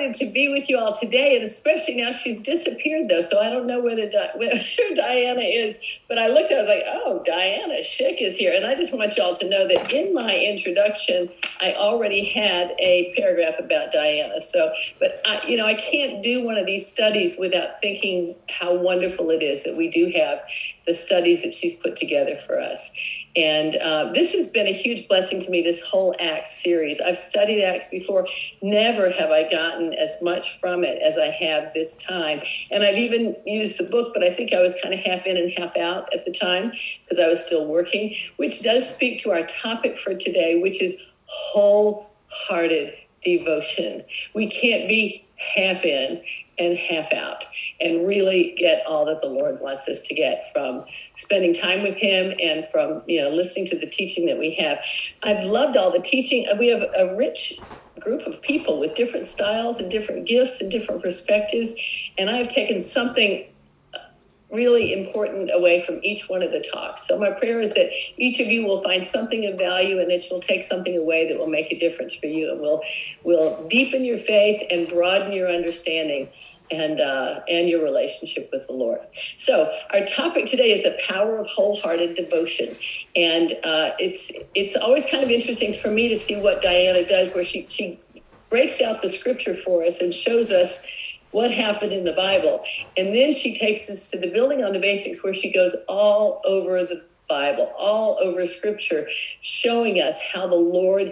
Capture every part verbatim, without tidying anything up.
excited to be with you all today, and especially now she's disappeared, though, so I don't know where, the Di- where Diana is. But I looked, I was like, oh, Diana Schick is here. And I just want y'all to know that in my introduction, I already had a paragraph about Diana. So, but, I, you know, I can't do one of these studies without thinking how wonderful it is that we do have the studies that she's put together for us. And uh, this has been a huge blessing to me, this whole Acts series. I've studied Acts before. Never have I gotten as much from it as I have this time. And I've even used the book, but I think I was kind of half in and half out at the time because I was still working, which does speak to our topic for today, which is wholehearted devotion. We can't be half in and half out and really get all that the Lord wants us to get from spending time with him and from, you know, listening to the teaching that we have. I've loved all the teaching. We have a rich group of people with different styles and different gifts and different perspectives. And I've taken something really important away from each one of the talks. So my prayer is that each of you will find something of value and that you'll take something away that will make a difference for you and will will deepen your faith and broaden your understanding and uh, and your relationship with the Lord. So our topic today is the power of wholehearted devotion. And uh, it's it's always kind of interesting for me to see what Diana does, where she, she breaks out the scripture for us and shows us what happened in the Bible. And then she takes us to the building on the basics, where she goes all over the Bible, all over scripture, showing us how the Lord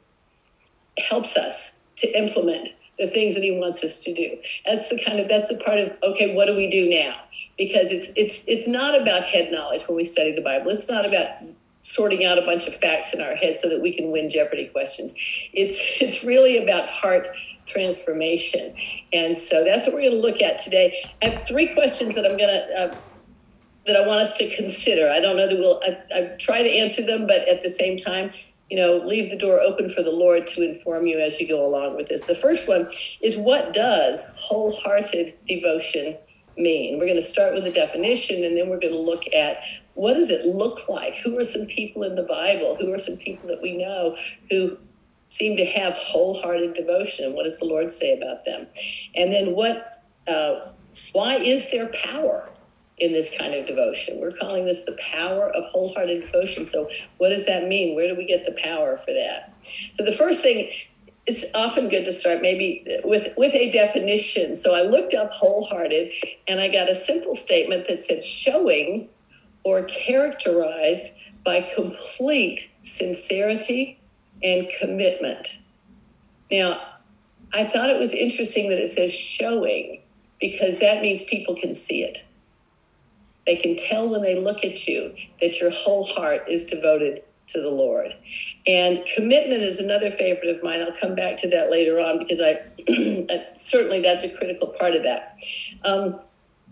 helps us to implement the things that he wants us to do. That's the kind of, that's the part of, okay, what do we do now? Because it's, it's, it's not about head knowledge when we study the Bible. It's not about sorting out a bunch of facts in our head so that we can win Jeopardy questions. It's, it's really about heart transformation. And so that's what we're going to look at today. I have three questions that I'm going to, uh, that I want us to consider. I don't know that we'll, I, I try to answer them, but at the same time, you know, leave the door open for the Lord to inform you as you go along with this. The first one is, what does wholehearted devotion mean? We're going to start with the definition, and then we're going to look at what does it look like? Who are some people in the Bible? Who are some people that we know who seem to have wholehearted devotion? And what does the Lord say about them? And then what, uh, why is there power in this kind of devotion? We're calling this the power of wholehearted devotion. So what does that mean? Where do we get the power for that? So the first thing, it's often good to start maybe with, with a definition. So I looked up wholehearted, and I got a simple statement that said showing or characterized by complete sincerity and commitment. Now, I thought it was interesting that it says showing, because that means people can see it. They can tell when they look at you that your whole heart is devoted to the Lord. And commitment is another favorite of mine. I'll come back to that later on, because I certainly that's a critical part of that. Um,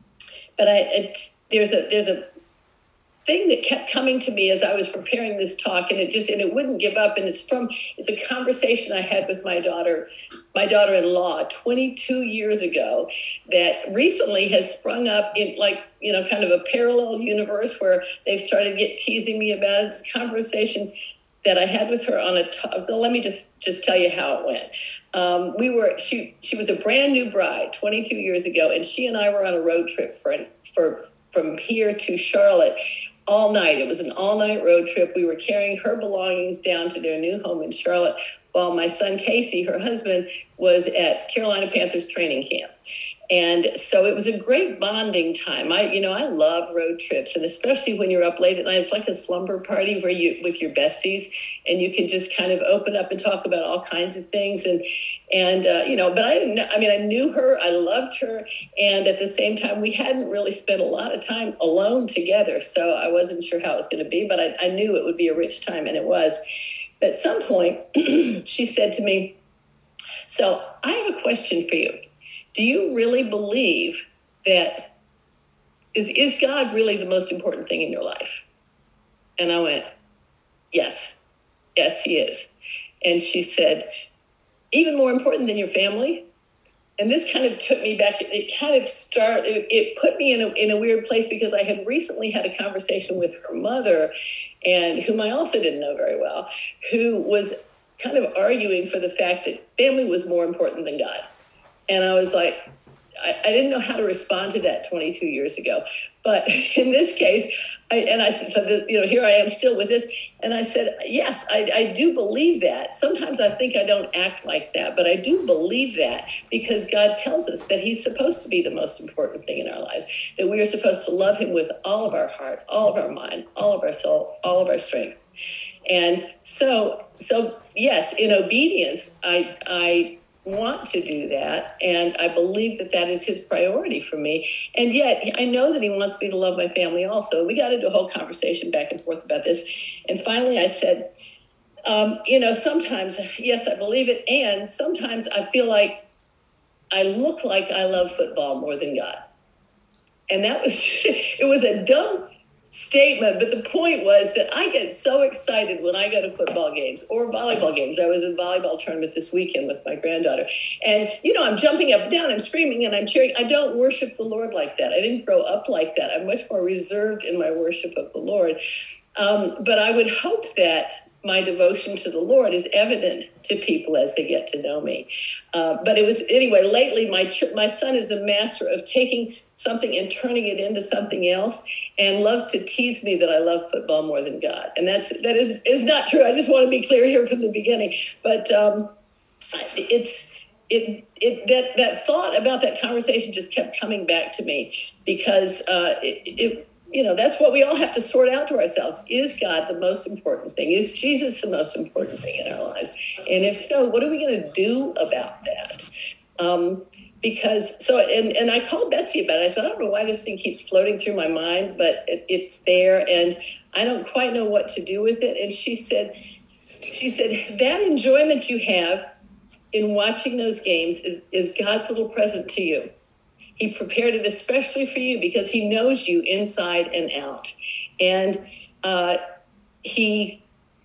but I, it's, there's a there's a thing that kept coming to me as I was preparing this talk, and it just and it wouldn't give up. And it's from it's a conversation I had with my daughter, my daughter-in-law, twenty-two years ago, that recently has sprung up in, like, you know, kind of a parallel universe where they've started get teasing me about it. It's a conversation that I had with her on a talk. So let me just just tell you how it went. Um, we were she she was a brand new bride twenty-two years ago, and she and I were on a road trip for for from here to Charlotte. All night. It was an all-night road trip. We were carrying her belongings down to their new home in Charlotte, while my son Casey, her husband, was at Carolina Panthers training camp. And so it was a great bonding time. I, you know, I love road trips, and especially when you're up late at night, it's like a slumber party where you, with your besties, and you can just kind of open up and talk about all kinds of things. And, and, uh, you know, but I didn't know, I mean, I knew her, I loved her. And at the same time, we hadn't really spent a lot of time alone together. So I wasn't sure how it was going to be, but I, I knew it would be a rich time, and it was. At some point, she said to me, so I have a question for you. Do you really believe that, is, is God really the most important thing in your life? And I went, yes, yes, he is. And she said, even more important than your family? And this kind of took me back. It kind of started, it put me in a, in a weird place, because I had recently had a conversation with her mother, and whom I also didn't know very well, who was kind of arguing for the fact that family was more important than God. And I was like, I, I didn't know how to respond to that twenty-two years ago. But in this case, I, and I said, you know, here I am still with this. And I said, yes, I, I do believe that. Sometimes I think I don't act like that, but I do believe that because God tells us that he's supposed to be the most important thing in our lives, that we are supposed to love him with all of our heart, all of our mind, all of our soul, all of our strength. And so, so yes, in obedience, I, I want to do that. And I believe that that is his priority for me. And yet I know that he wants me to love my family also. We got into a whole conversation back and forth about this. And finally I said, um, you know, sometimes, yes, I believe it. And sometimes I feel like I look like I love football more than God. And that was, it was a dumb statement, but the point was that I get so excited when I go to football games or volleyball games. I was in a volleyball tournament this weekend with my granddaughter, and you know, I'm jumping up and down, I'm screaming and I'm cheering. I don't worship the Lord like that. I didn't grow up like that. I'm much more reserved in my worship of the Lord. Um, but I would hope that my devotion to the Lord is evident to people as they get to know me. Uh, but it was, anyway, lately my ch- my son is the master of taking something and turning it into something else, and loves to tease me that I love football more than God. And that's, that is, is not true. I just want to be clear here from the beginning. But um, it's, it, it, that, that thought about that conversation just kept coming back to me because uh, it, it you know, that's what we all have to sort out to ourselves. Is God the most important thing? Is Jesus the most important thing in our lives? And if so, what are we going to do about that? Um, because so, and, and I called Betsy about it. I said, I don't know why this thing keeps floating through my mind, but it, it's there and I don't quite know what to do with it. And she said, she said, that enjoyment you have in watching those games is, is God's little present to you. He prepared it especially for you because he knows you inside and out. And uh, he,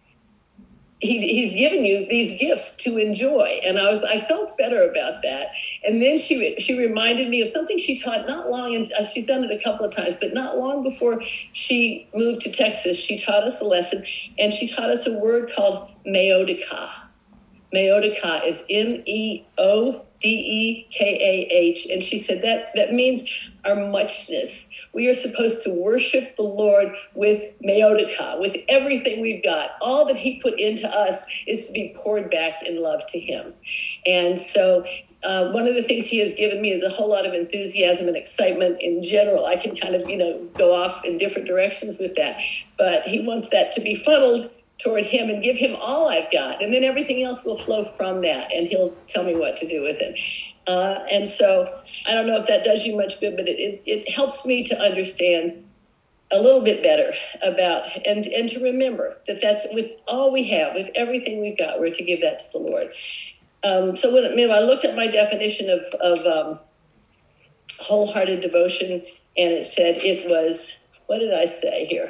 he he's given you these gifts to enjoy. And I was I felt better about that. And then she she reminded me of something she taught not long, and she's done it a couple of times, but not long before she moved to Texas, she taught us a lesson, and she taught us a word called meodika. Meodika is M E O D E K A H. And she said that that means our muchness. We are supposed to worship the Lord with meodika, with everything we've got. All that he put into us is to be poured back in love to him. And so uh, one of the things he has given me is a whole lot of enthusiasm and excitement in general. I can kind of, you know, go off in different directions with that. But he wants that to be funneled toward him and give him all I've got. And then everything else will flow from that and he'll tell me what to do with it. Uh, and so I don't know if that does you much good, but it, it, it helps me to understand a little bit better about, and, and to remember that that's with all we have, with everything we've got, we're to give that to the Lord. Um, so when, when I looked at my definition of, of um, wholehearted devotion, and it said it was, what did I say here?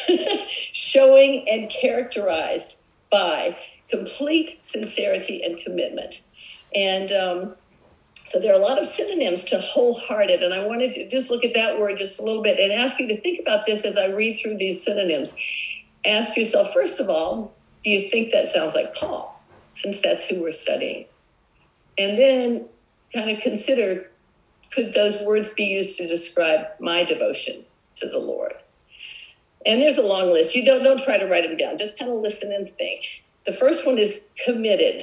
Showing and characterized by complete sincerity and commitment. And um, so there are a lot of synonyms to wholehearted. And I wanted to just look at that word just a little bit and ask you to think about this as I read through these synonyms. Ask yourself, first of all, do you think that sounds like Paul, since that's who we're studying? And then kind of consider, could those words be used to describe my devotion to the Lord? And there's a long list. You don't, don't try to write them down. Just kind of listen and think. The first one is committed,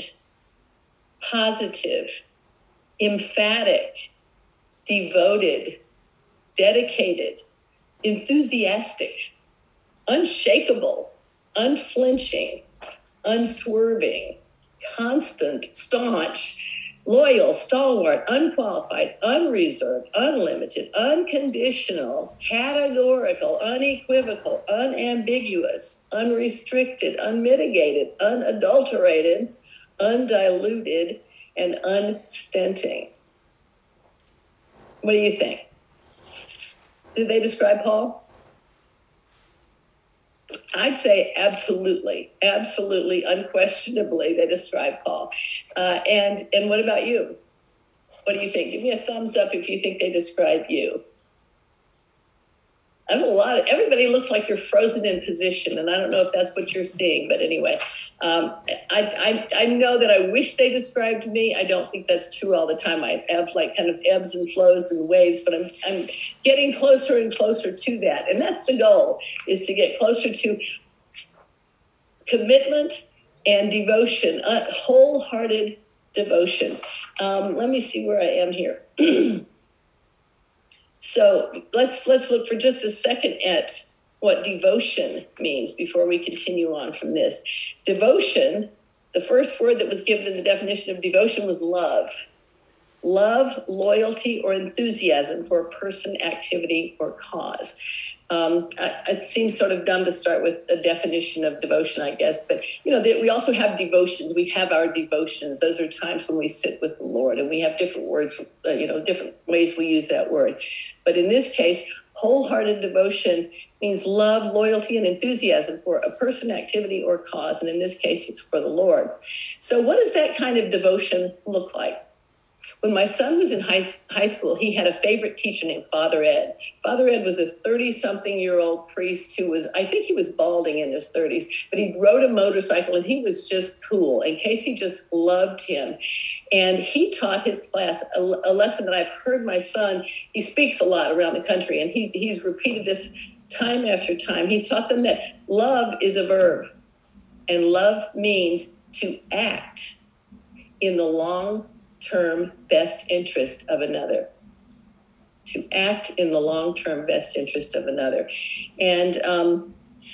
positive, emphatic, devoted, dedicated, enthusiastic, unshakable, unflinching, unswerving, constant, staunch, loyal, stalwart, unqualified, unreserved, unlimited, unconditional, categorical, unequivocal, unambiguous, unrestricted, unmitigated, unadulterated, undiluted, and unstinting. What do you think? Did they describe Paul? I'd say absolutely, absolutely, unquestionably, they describe Paul. Uh, and and what about you? What do you think? Give me a thumbs up if you think they describe you. I have a lot of, everybody looks like you're frozen in position, and I don't know if that's what you're seeing, but anyway, um, I, I I know that I wish they described me. I don't think that's true all the time. I have like kind of ebbs and flows and waves, but I'm I'm getting closer and closer to that, and that's the goal, is to get closer to commitment and devotion, uh, wholehearted devotion. Um, let me see where I am here. So let's let's look for just a second at what devotion means before we continue on from this. Devotion, the first word that was given in the definition of devotion was love. Love, loyalty, or enthusiasm for a person, activity, or cause. Um, it seems sort of dumb to start with a definition of devotion, I guess. But, you know, we also have devotions. We have our devotions. Those are times when we sit with the Lord, and we have different words, uh, you know, different ways we use that word. But in this case, wholehearted devotion means love, loyalty, and enthusiasm for a person, activity, or cause. And in this case, it's for the Lord. So what does that kind of devotion look like? When my son was in high, high school, he had a favorite teacher named Father Ed. Father Ed was a thirty-something-year-old priest who was, I think he was balding in his thirties, but he rode a motorcycle, and he was just cool. And Casey just loved him. And he taught his class a, a lesson that I've heard my son, he speaks a lot around the country, and he's, he's repeated this time after time. He's taught them that love is a verb, and love means to act in the long term best interest of another, to act in the long-term best interest of another. And um,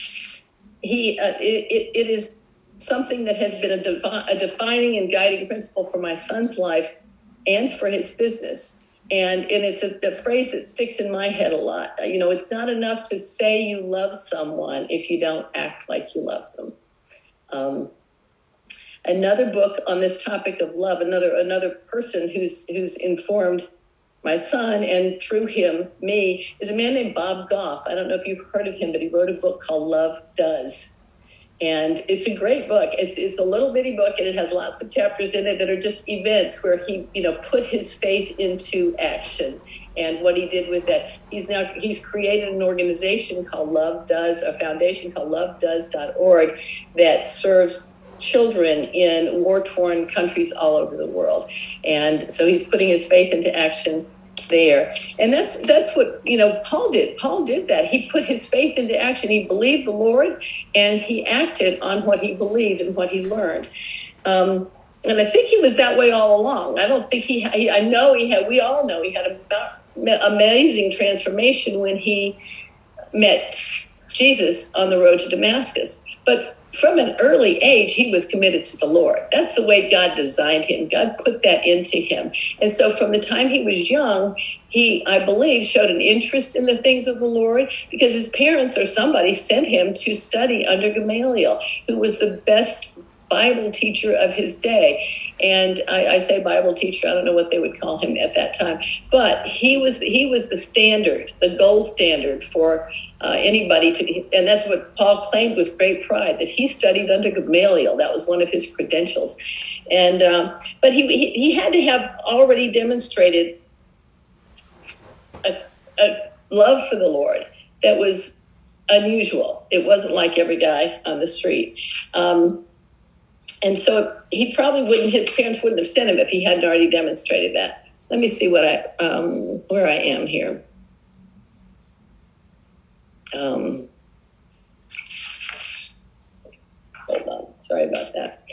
he, uh, it, it, it is something that has been a, defi- a defining and guiding principle for my son's life and for his business. And, and it's a, a phrase that sticks in my head a lot. You know, it's not enough to say you love someone if you don't act like you love them. Um, Another book on this topic of love, another another person who's who's informed my son, and through him, me, is a man named Bob Goff. I don't know if you've heard of him, but he wrote a book called Love Does. And it's a great book. It's it's a little bitty book, and it has lots of chapters in it that are just events where he, you know, put his faith into action. And what he did with that, he's now he's created an organization called Love Does, a foundation called love does dot org that serves children in war-torn countries all over the world. And so he's putting his faith into action there. And that's that's what, you know, Paul did. Paul did that. He put his faith into action. He believed the Lord, and he acted on what he believed and what he learned. Um, and I think he was that way all along. I don't think he, he I know he had, we all know he had an amazing transformation when he met Jesus on the road to Damascus. But from an early age, he was committed to the Lord. That's the way God designed him. God put that into him. And so from the time he was young, he, I believe, showed an interest in the things of the Lord, because his parents or somebody sent him to study under Gamaliel, who was the best Bible teacher of his day. And I, I say Bible teacher, I don't know what they would call him at that time, but he was he was the standard, the gold standard for uh, anybody to, and that's what Paul claimed with great pride, that he studied under Gamaliel. That was one of his credentials. And um, but he, he he had to have already demonstrated a, a love for the Lord that was unusual. It wasn't like every guy on the street. Um, And so he probably wouldn't, his parents wouldn't have sent him if he hadn't already demonstrated that. Let me see what I, um, where I am here. Um, hold on, sorry about that.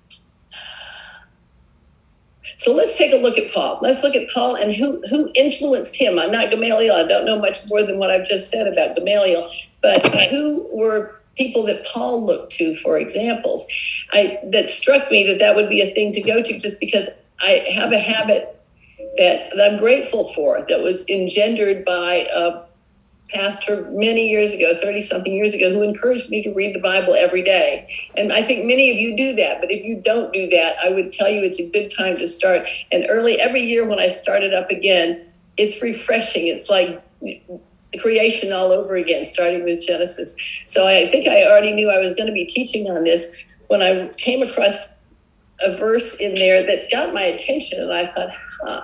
So let's take a look at Paul. Let's look at Paul and who, who influenced him. I'm not Gamaliel. I don't know much more than what I've just said about Gamaliel, but who were people that Paul looked to for examples. I that struck me that that would be a thing to go to, just because I have a habit that, that I'm grateful for, that was engendered by a pastor many years ago, thirty-something years ago, who encouraged me to read the Bible every day. And I think many of you do that, but if you don't do that, I would tell you it's a good time to start. And early, every year when I started up again, it's refreshing. It's like creation all over again, starting with Genesis. So I think I already knew I was going to be teaching on this when I came across a verse in there that got my attention, and I thought, huh,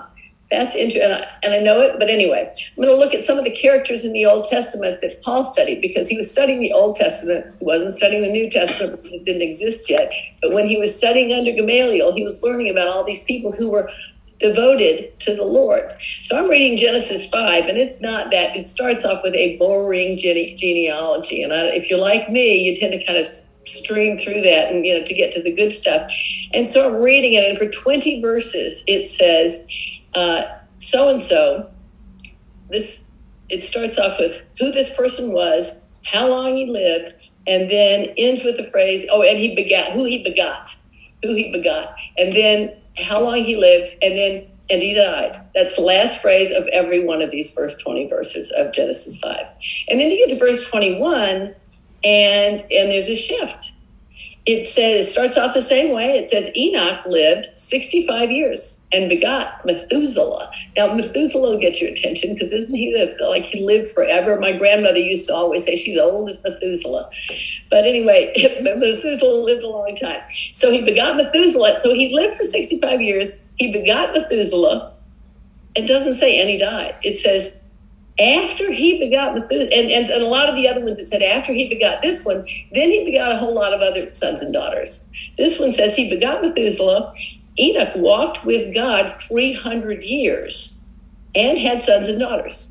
That's interesting, and, and I know it, but anyway, I'm going to look at some of the characters in the Old Testament that Paul studied, because he was studying the Old Testament. He wasn't studying the New Testament because it didn't exist yet. But when he was studying under Gamaliel, he was learning about all these people who were devoted to the Lord. So I'm reading Genesis five, and it's not that. It starts off with a boring gene- genealogy, and I, if you're like me, you tend to kind of stream through that and, you know, to get to the good stuff. And so I'm reading it, and for twenty verses, it says, uh, so-and-so, this, it starts off with who this person was, how long he lived, and then ends with the phrase, oh, and he begat, who he begot, who he begot, and then how long he lived, and then, and he died. That's the last phrase of every one of these first twenty verses of Genesis five. And then you get to verse twenty-one, and, and there's a shift. It says, it starts off the same way. It says Enoch lived sixty-five years and begot Methuselah. Now, Methuselah will get your attention, because isn't he the, like he lived forever? My grandmother used to always say she's old as Methuselah. But anyway, Methuselah lived a long time. So he begot Methuselah. So he lived for sixty-five years. He begot Methuselah. It doesn't say, and he died. It says, after he begot Methuselah, and, and, and a lot of the other ones, it said after he begot this one, then he begot a whole lot of other sons and daughters. This one says he begot Methuselah. Enoch walked with God three hundred years and had sons and daughters.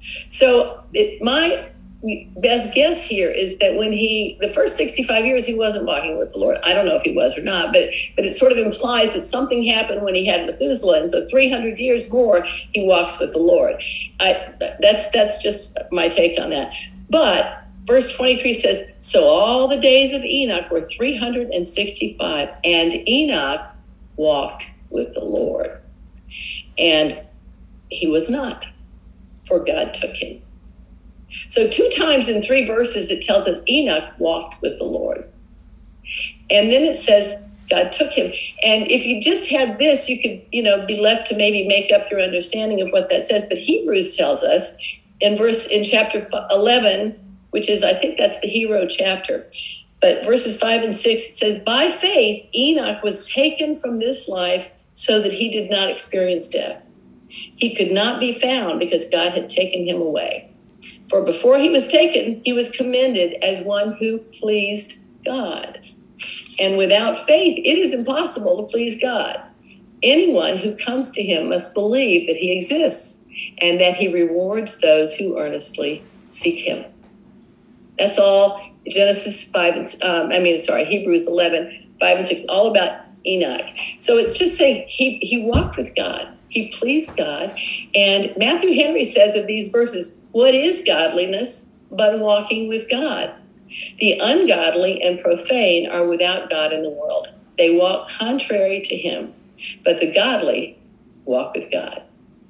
So it, my best guess here is that when he, the first sixty-five years, he wasn't walking with the Lord. I don't know if he was or not, but but it sort of implies that something happened when he had Methuselah, and so three hundred years more he walks with the Lord. I, that's that's just my take on that. But verse twenty-three says, so all the days of Enoch were three hundred sixty-five, and Enoch walked with the Lord. And he was not, for God took him. So two times in three verses, it tells us Enoch walked with the Lord. And then it says God took him. And if you just had this, you could, you know, be left to maybe make up your understanding of what that says. But Hebrews tells us in verse, in chapter eleven, which is, I think that's the hero chapter, but verses five and six, it says, by faith, Enoch was taken from this life so that he did not experience death. He could not be found because God had taken him away. For before he was taken, he was commended as one who pleased God. And without faith, it is impossible to please God. Anyone who comes to him must believe that he exists and that he rewards those who earnestly seek him. That's all Genesis five, and, um, I mean, sorry, Hebrews eleven, five and six, all about Enoch. So it's just saying he, he walked with God. He pleased God. And Matthew Henry says of these verses, what is godliness but walking with God? The ungodly and profane are without God in the world. They walk contrary to him, but the godly walk with God.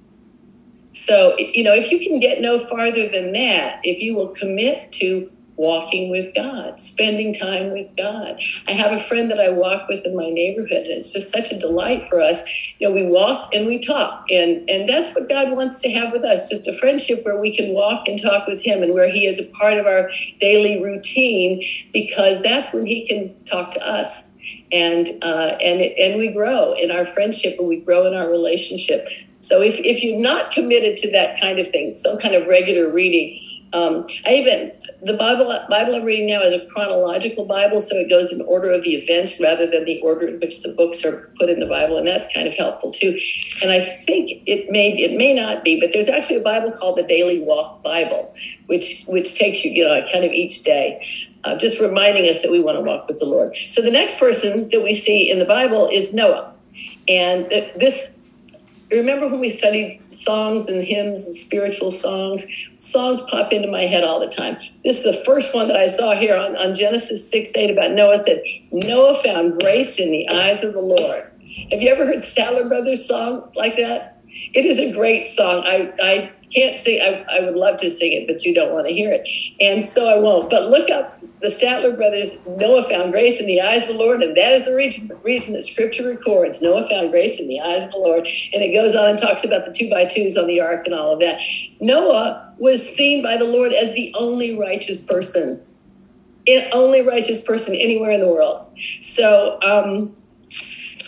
So, you know, if you can get no farther than that, if you will commit to walking with God, spending time with God. I have a friend that I walk with in my neighborhood, and it's just such a delight for us. You know, we walk and we talk, and, and that's what God wants to have with us, just a friendship where we can walk and talk with him, and where he is a part of our daily routine, because that's when he can talk to us. And uh, and and we grow in our friendship, and we grow in our relationship. So if, if you're not committed to that kind of thing, some kind of regular reading, Um, I even, the Bible Bible I'm reading now is a chronological Bible, so it goes in order of the events rather than the order in which the books are put in the Bible, and that's kind of helpful too. And I think it may it may not be, but there's actually a Bible called the Daily Walk Bible, which which takes you, you know, kind of each day, uh, just reminding us that we want to walk with the Lord. So the next person that we see in the Bible is Noah, and this. Remember when we studied songs and hymns and spiritual songs? Songs pop into my head all the time. This is the first one that I saw here on, on Genesis six eight about Noah. Said, Noah found grace in the eyes of the Lord. Have you ever heard Statler Brothers song like that? It is a great song. I, I can't sing. I, I would love to sing it, but you don't want to hear it. And so I won't. But look up the Statler Brothers, Noah found grace in the eyes of the Lord. And that is the reason, the reason that scripture records Noah found grace in the eyes of the Lord. And it goes on and talks about the two by twos on the ark and all of that. Noah was seen by the Lord as the only righteous person, the only righteous person anywhere in the world. So, um,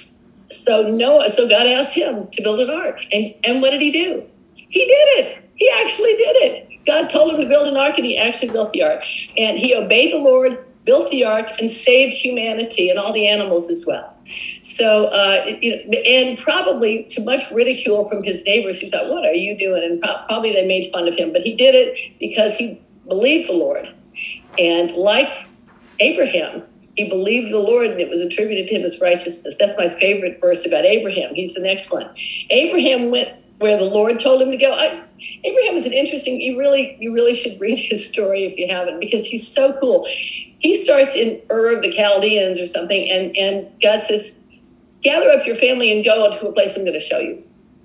so Noah, so God asked him to build an ark. And, and what did he do? He did it. He actually did it. God told him to build an ark, and he actually built the ark. And he obeyed the Lord, built the ark, and saved humanity and all the animals as well. So, uh, it, and probably to much ridicule from his neighbors who thought, what are you doing? And pro- probably they made fun of him. But he did it because he believed the Lord. And like Abraham, he believed the Lord, and it was attributed to him as righteousness. That's my favorite verse about Abraham. He's the next one. Abraham went where the Lord told him to go. I, Abraham is an interesting, you really, you really should read his story if you haven't, because he's so cool. He starts in Ur of the Chaldeans or something, and, and God says, gather up your family and go to a place I'm going to show you.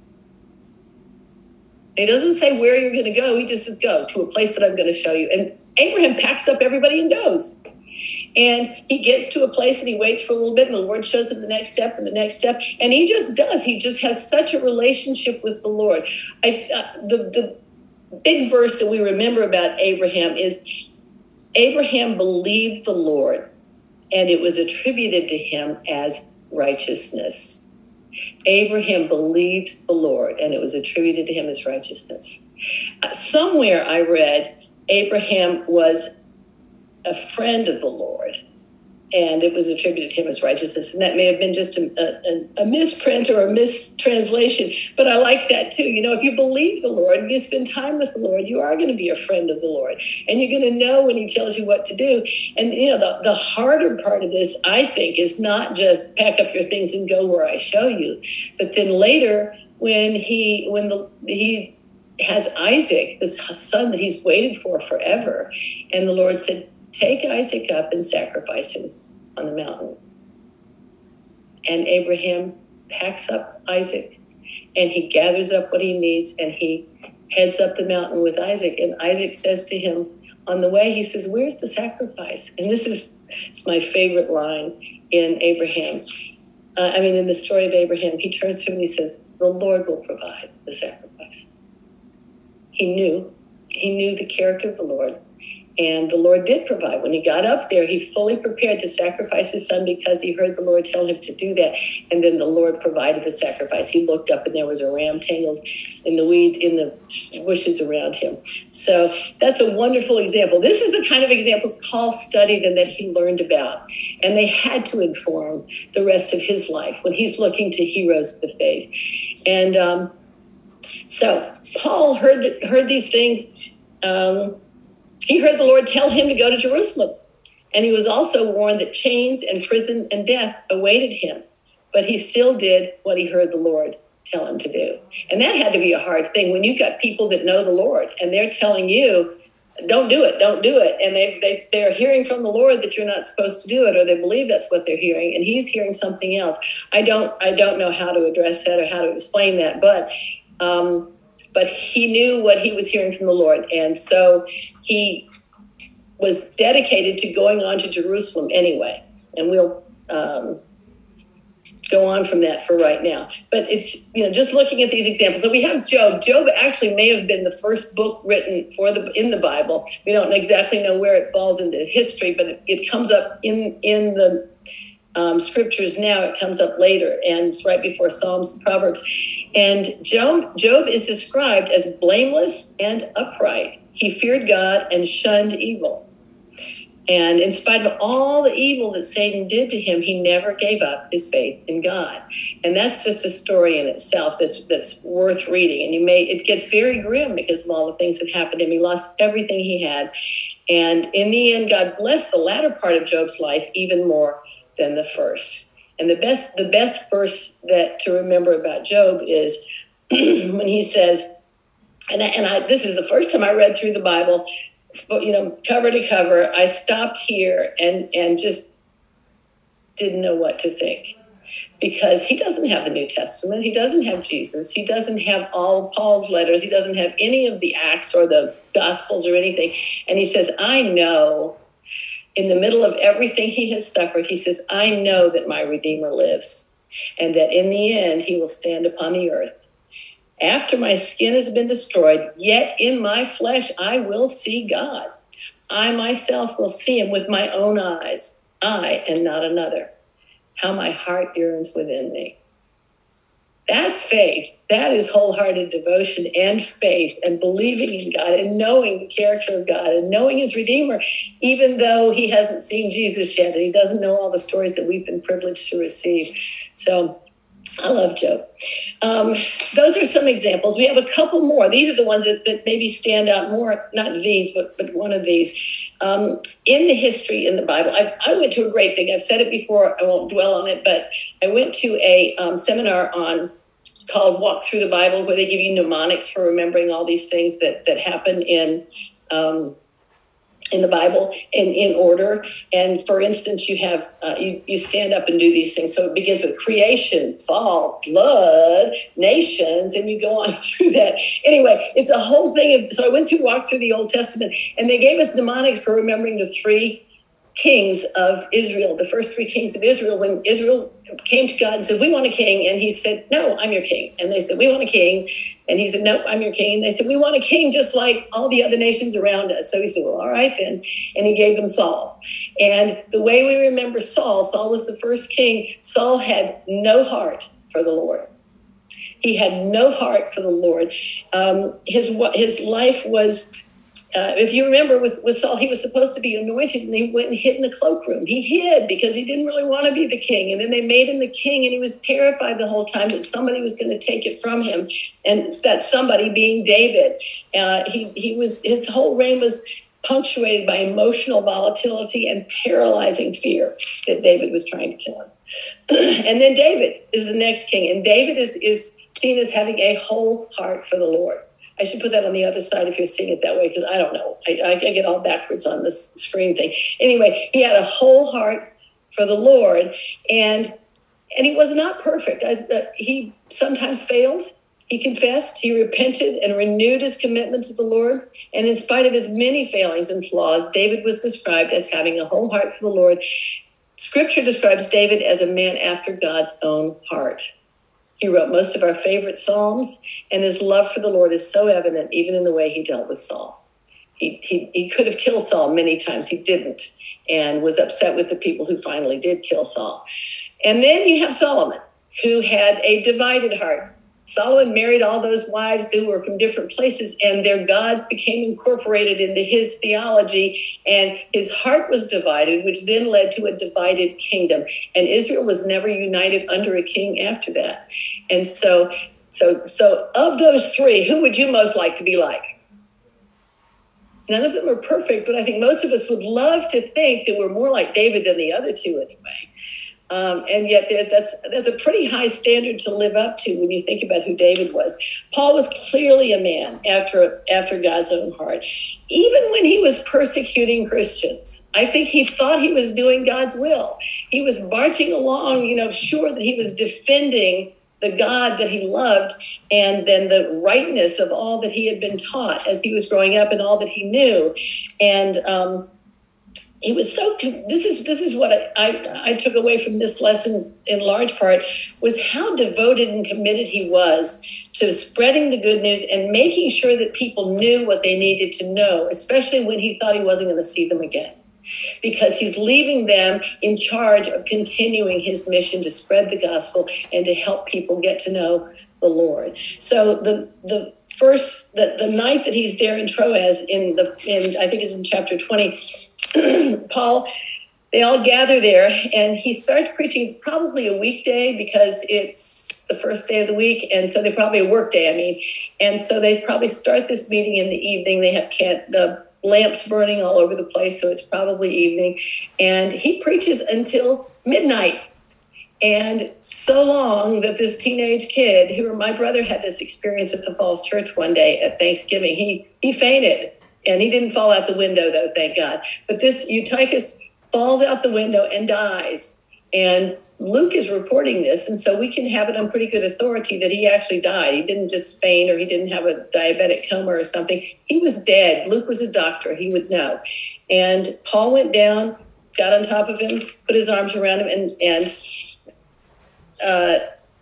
He doesn't say where you're going to go. He just says, go to a place that I'm going to show you. And Abraham packs up everybody and goes. And he gets to a place and he waits for a little bit, and the Lord shows him the next step and the next step. And he just does. He just has such a relationship with the Lord. I, uh, the, the big verse that we remember about Abraham is Abraham believed the Lord, and it was attributed to him as righteousness. Abraham believed the Lord, and it was attributed to him as righteousness. Uh, somewhere I read Abraham was a friend of the Lord, and it was attributed to him as righteousness. And that may have been just a, a, a misprint or a mistranslation, but I like that too. You know, if you believe the Lord and you spend time with the Lord, you are going to be a friend of the Lord, and you're going to know when he tells you what to do. And, you know, the, the harder part of this, I think, is not just pack up your things and go where I show you, but then later when he, when the, he has Isaac, this son that he's waited for forever, and the Lord said, take Isaac up and sacrifice him on the mountain. And Abraham packs up Isaac, and he gathers up what he needs, and he heads up the mountain with Isaac. And Isaac says to him on the way, he says, where's the sacrifice? And this is it's my favorite line in Abraham. Uh, I mean, in the story of Abraham, he turns to him and he says, the Lord will provide the sacrifice. He knew, he knew the character of the Lord. And the Lord did provide. When he got up there, he fully prepared to sacrifice his son because he heard the Lord tell him to do that. And then the Lord provided the sacrifice. He looked up and there was a ram tangled in the weeds, in the bushes around him. So that's a wonderful example. This is the kind of examples Paul studied and that he learned about. And they had to inform the rest of his life when he's looking to heroes of the faith. And um, so Paul heard, heard these things. Um, He heard the Lord tell him to go to Jerusalem. And he was also warned that chains and prison and death awaited him. But he still did what he heard the Lord tell him to do. And that had to be a hard thing when you've got people that know the Lord and they're telling you, don't do it, don't do it. And they, they, they're hearing from the Lord that you're not supposed to do it, or they believe that's what they're hearing. And he's hearing something else. I don't, I don't know how to address that or how to explain that. But um, But he knew what he was hearing from the Lord. And so he was dedicated to going on to Jerusalem anyway. And we'll um, go on from that for right now. But it's, you know, just looking at these examples. So we have Job. Job actually may have been the first book written for the in the Bible. We don't exactly know where it falls into history, but it, it comes up in, in the Um, scriptures now. It comes up later, and it's right before Psalms and Proverbs. And Job, Job is described as blameless and upright. He feared God and shunned evil. And in spite of all the evil that Satan did to him, he never gave up his faith in God. And that's just a story in itself that's that's worth reading. And you may it gets very grim because of all the things that happened to him. He lost everything he had. And in the end, God blessed the latter part of Job's life even more than the first. And the best the best verse that to remember about Job is when he says, and I, and I this is the first time I read through the Bible, you know, cover to cover. I stopped here and and just didn't know what to think, because he doesn't have the New Testament. He doesn't have Jesus. He doesn't have all of Paul's letters. He doesn't have any of the Acts or the Gospels or anything. And he says, I know. In the middle of everything he has suffered, he says, I know that my Redeemer lives, and that in the end he will stand upon the earth. After my skin has been destroyed, yet in my flesh I will see God. I myself will see him with my own eyes, I and not another. How my heart yearns within me. That's faith. That is wholehearted devotion and faith and believing in God and knowing the character of God and knowing his Redeemer, even though he hasn't seen Jesus yet and he doesn't know all the stories that we've been privileged to receive. So I love Job. Um, those are some examples. We have a couple more. These are the ones that, that maybe stand out more, not these, but, but one of these. Um, in the history in the Bible, I, I went to a great thing. I've said it before. I won't dwell on it, but I went to a um, seminar on called Walk Through the Bible, where they give you mnemonics for remembering all these things that, that happen in um, in the Bible in, in order. And for instance, you have uh, you, you stand up and do these things. So it begins with creation, fall, flood, nations, and you go on through that. Anyway, it's a whole thing. Of, so I went to walk through the Old Testament, and they gave us mnemonics for remembering the three kings of Israel, the first three kings of Israel, when Israel came to God and said, we want a king. And he said, no, I'm your king. And they said, we want a king. And he said, no, I'm your king. And they said, we want a king just like all the other nations around us. So he said, well, all right then. And he gave them Saul. And the way we remember Saul, Saul was the first king. Saul had no heart for the Lord. He had no heart for the Lord. Um, his, his life was... Uh, if you remember with, with Saul, he was supposed to be anointed and he went and hid in a cloakroom. He hid because he didn't really want to be the king. And then they made him the king and he was terrified the whole time that somebody was going to take it from him. And that somebody being David. Uh, he, he was, his whole reign was punctuated by emotional volatility and paralyzing fear that David was trying to kill him. And then David is the next king. And David is, is seen as having a whole heart for the Lord. I should put that on the other side if you're seeing it that way, because I don't know. I, I get all backwards on this screen thing. Anyway, he had a whole heart for the Lord, and and he was not perfect. I, uh, he sometimes failed. He confessed, he repented, and renewed his commitment to the Lord. And in spite of his many failings and flaws, David was described as having a whole heart for the Lord. Scripture describes David as a man after God's own heart. He wrote most of our favorite Psalms, and his love for the Lord is so evident even in the way he dealt with Saul. He, he, he could have killed Saul many times. He didn't, and was upset with the people who finally did kill Saul. And then you have Solomon, who had a divided heart. Solomon married all those wives who were from different places, and their gods became incorporated into his theology, and his heart was divided, which then led to a divided kingdom. And Israel was never united under a king after that. And so, so, so of those three, who would you most like to be like? None of them are perfect, but I think most of us would love to think that we're more like David than the other two anyway. Um, and yet that's that's a pretty high standard to live up to when you think about who David was. Paul was clearly a man after after God's own heart. Even when he was persecuting Christians, I think he thought he was doing God's will. He was marching along, you know, sure that he was defending the God that he loved, and then the rightness of all that he had been taught as he was growing up and all that he knew. And um He was so. This is this is what I, I I took away from this lesson in large part, was how devoted and committed he was to spreading the good news and making sure that people knew what they needed to know, especially when he thought he wasn't going to see them again, because he's leaving them in charge of continuing his mission to spread the gospel and to help people get to know the Lord. So the the first the, the night that he's there in Troas in the in I think it's in chapter twenty. Paul, they all gather there, and he starts preaching. It's probably a weekday because it's the first day of the week, and so they're probably a work day, I mean. And so they probably start this meeting in the evening. They have can- the lamps burning all over the place, so it's probably evening. And he preaches until midnight. And so long that this teenage kid, who my brother had this experience at the Falls Church one day at Thanksgiving, he he fainted. And he didn't fall out the window, though, thank God. But this Eutychus falls out the window and dies. And Luke is reporting this, and so we can have it on pretty good authority that he actually died. He didn't just faint, or he didn't have a diabetic coma or something. He was dead. Luke was a doctor. He would know. And Paul went down, got on top of him, put his arms around him, and, and uh,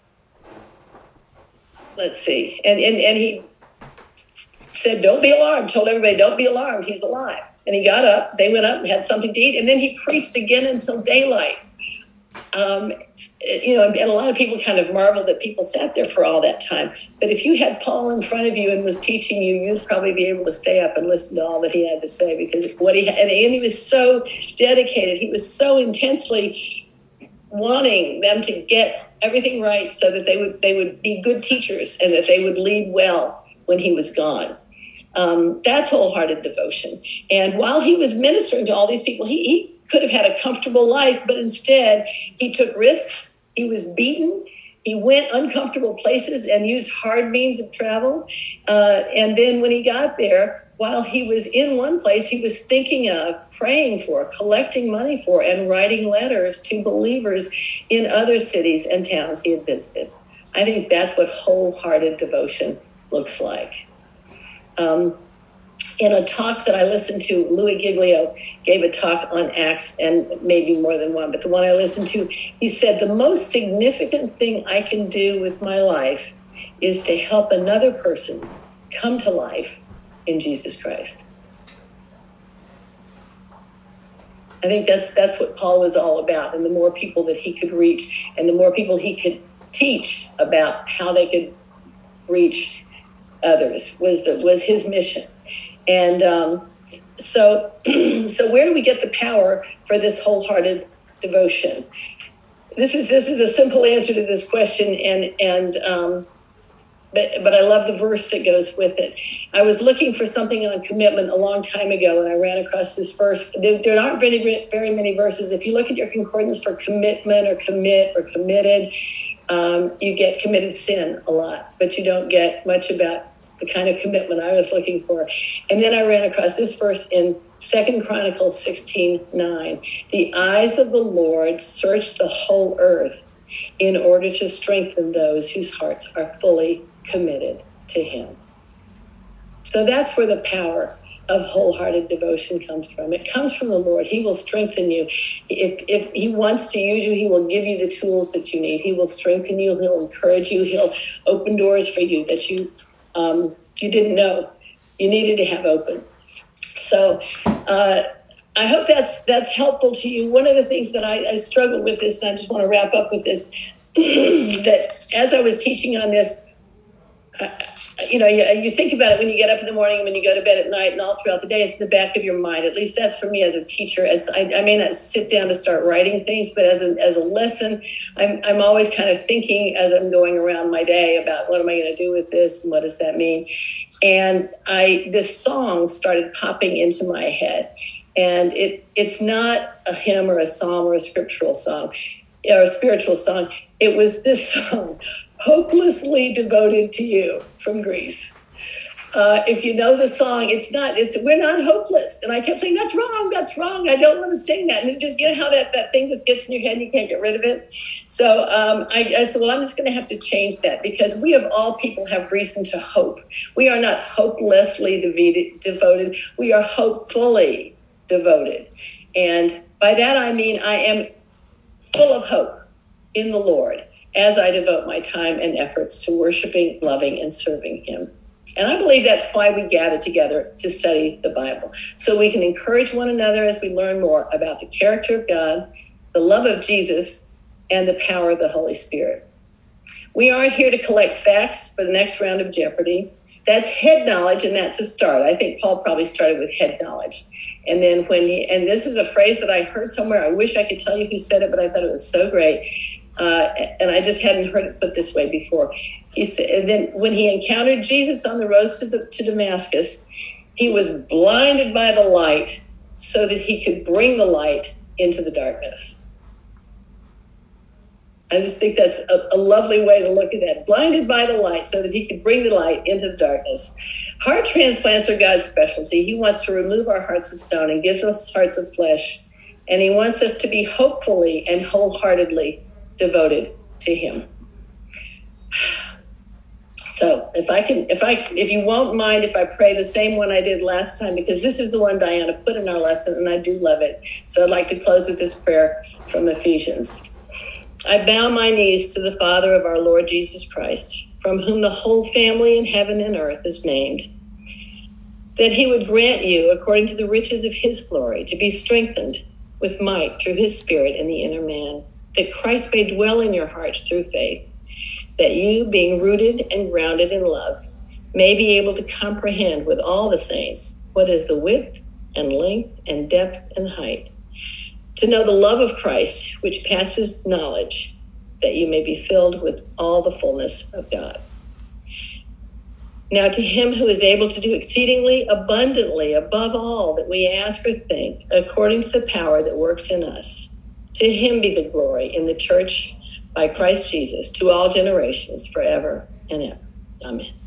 let's see. And, and, and he... said, don't be alarmed, told everybody, don't be alarmed, he's alive. And he got up, they went up and had something to eat, and then he preached again until daylight. Um, you know, and a lot of people kind of marvel that people sat there for all that time. But if you had Paul in front of you and was teaching you, you'd probably be able to stay up and listen to all that he had to say, because what he had, and he was so dedicated. He was so intensely wanting them to get everything right so that they would they would be good teachers and that they would lead well when he was gone. Um, that's wholehearted devotion. And while he was ministering to all these people, he, he could have had a comfortable life, but instead he took risks. He was beaten. He went uncomfortable places and used hard means of travel. Uh, and then when he got there, while he was in one place, he was thinking of, praying for, collecting money for, and writing letters to believers in other cities and towns he had visited. I think that's what wholehearted devotion looks like. Um, in a talk that I listened to, Louis Giglio gave a talk on Acts, and maybe more than one, but the one I listened to, he said, the most significant thing I can do with my life is to help another person come to life in Jesus Christ. I think that's that's what Paul was all about. And the more people that he could reach, and the more people he could teach about how they could reach others, was the, was his mission. And um, so, so where do we get the power for this wholehearted devotion? This is this is a simple answer to this question, and and um, but but I love the verse that goes with it. I was looking for something on commitment a long time ago, and I ran across this verse. There, there aren't very very many verses. If you look at your concordance for commitment or commit or committed, um, you get committed sin a lot, but you don't get much about the kind of commitment I was looking for. And then I ran across this verse in Second Chronicles sixteen nine. The eyes of the Lord search the whole earth in order to strengthen those whose hearts are fully committed to him. So that's where the power of wholehearted devotion comes from. It comes from the Lord. He will strengthen you. If, if he wants to use you, he will give you the tools that you need. He will strengthen you. He'll encourage you. He'll open doors for you that you Um, you didn't know you needed to have open. So uh, I hope that's that's helpful to you. One of the things that I, I struggle with is, and I just want to wrap up with this, that as I was teaching on this, uh, you know, you, you think about it when you get up in the morning and when you go to bed at night and all throughout the day. It's in the back of your mind. At least that's for me as a teacher. It's I, I may not sit down to start writing things, but as a as a lesson, I'm I'm always kind of thinking as I'm going around my day about what am I going to do with this and what does that mean. And I this song started popping into my head, and it it's not a hymn or a psalm or a scriptural song or a spiritual song. It was this song, "Hopelessly Devoted to You" from Grease. Uh, if you know the song, it's not, it's, we're not hopeless. And I kept saying, that's wrong, that's wrong. I don't want to sing that. And it just, you know how that, that thing just gets in your head and you can't get rid of it. So um, I, I said, well, I'm just going to have to change that, because we of all people have reason to hope. We are not hopelessly devoted, devoted. We are hopefully devoted. And by that, I mean, I am full of hope in the Lord as I devote my time and efforts to worshiping, loving, and serving him. And I believe that's why we gather together to study the Bible, so we can encourage one another as we learn more about the character of God, the love of Jesus, and the power of the Holy Spirit. We aren't here to collect facts for the next round of Jeopardy. That's head knowledge, and that's a start. I think Paul probably started with head knowledge. And then when he, and this is a phrase that I heard somewhere, I wish I could tell you who said it, but I thought it was so great. Uh, and I just hadn't heard it put this way before. He said, and then when he encountered Jesus on the road to, the, to Damascus, he was blinded by the light so that he could bring the light into the darkness. I just think that's a, a lovely way to look at that. Blinded by the light so that he could bring the light into the darkness. Heart transplants are God's specialty. He wants to remove our hearts of stone and give us hearts of flesh. And he wants us to be hopefully and wholeheartedly devoted to him. So if I can, if I, if you won't mind, if I pray the same one I did last time, because this is the one Diana put in our lesson and I do love it. So I'd like to close with this prayer from Ephesians. I bow my knees to the Father of our Lord Jesus Christ, from whom the whole family in heaven and earth is named, that he would grant you, according to the riches of his glory, to be strengthened with might through his Spirit in the inner man, that Christ may dwell in your hearts through faith, that you, being rooted and grounded in love, may be able to comprehend with all the saints what is the width and length and depth and height, to know the love of Christ, which passes knowledge, that you may be filled with all the fullness of God. Now to him who is able to do exceedingly abundantly above all that we ask or think, according to the power that works in us, to him be the glory in the church by Christ Jesus to all generations forever and ever. Amen.